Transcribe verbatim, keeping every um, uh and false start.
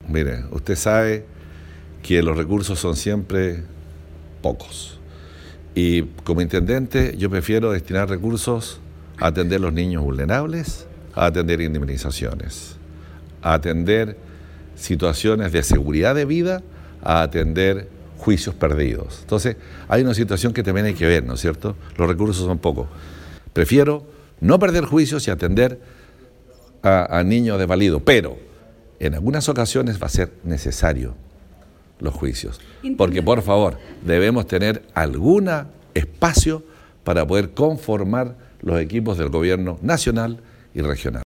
Mire, usted sabe que los recursos son siempre pocos. Y como intendente yo prefiero destinar recursos a atender a los niños vulnerables, a atender indemnizaciones, a atender situaciones de seguridad de vida, a atender juicios perdidos. Entonces, hay una situación que también hay que ver, ¿no es cierto? Los recursos son pocos. Prefiero no perder juicios y atender a, a niños desvalidos, pero en algunas ocasiones va a ser necesario los juicios. Porque, por favor, debemos tener algún espacio para poder conformar los equipos del gobierno nacional y regional.